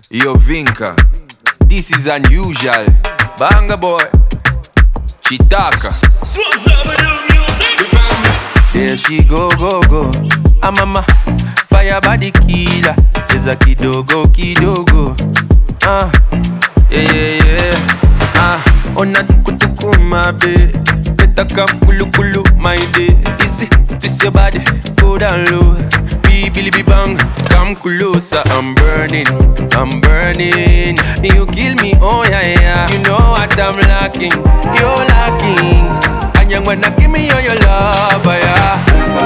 Yo Vinka, this is unusual. Banga boy, Chitaka. There she go, go, go. Mama, fire body killer. There's a kidogo, kidogo. Yeah. Ona tukutuku my babe. Better come kulu kulu my day. Easy, twist your body, go down low. Billy bang, come closer. I'm burning. You kill me, oh yeah. You know what I'm lacking, you're lacking. And young wanna give me all your love, yeah.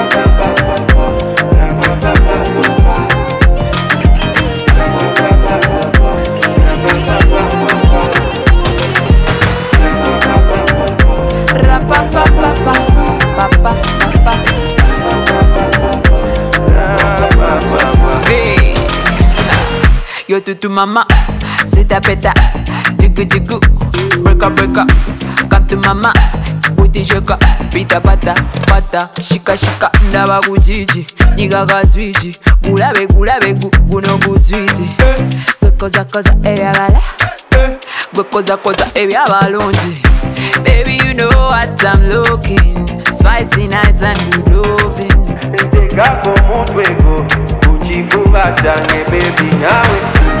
Hey, yo tutu mama, c'est ta peta, dugu, break up, come to mama, booty shaka, pita pata, shika, ndaba kujiji, niga kazwiji, gulabe guno guzwiti, koza ebyagala, koza ebyabalungi. Baby, you know what I'm looking. Spicy nights and good loving. Nteka como fuego, uchifuga change baby nawe.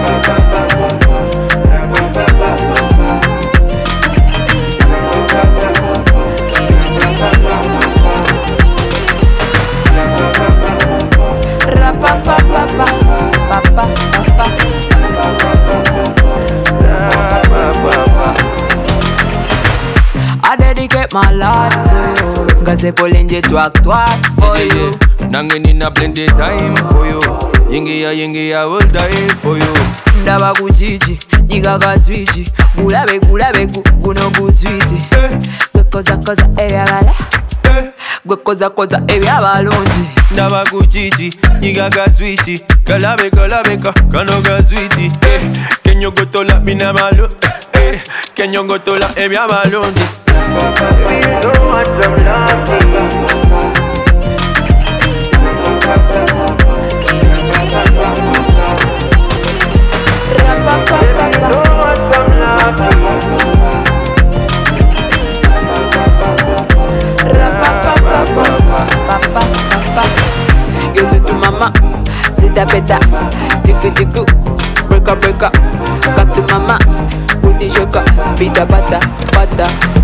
I dedicate my life to you. Gaze polenje twak for you. Nangeni na plenty time for you. Yingi I will die for you. Ndaba kujiji, niga kazwiji, gulabe guno guzwiti. Koza ebyagala, koza ebyabalungi. Ndaba kujiji, niga kazwiji, kalabe kano kazwiti. Kenyo gotola mina malo, kenyo gotola ebyabalungi. You know what I'm lacking. Yo tutu mama, c'est ta peta, dugu, break up, come to mama, booty shaka, pita pata.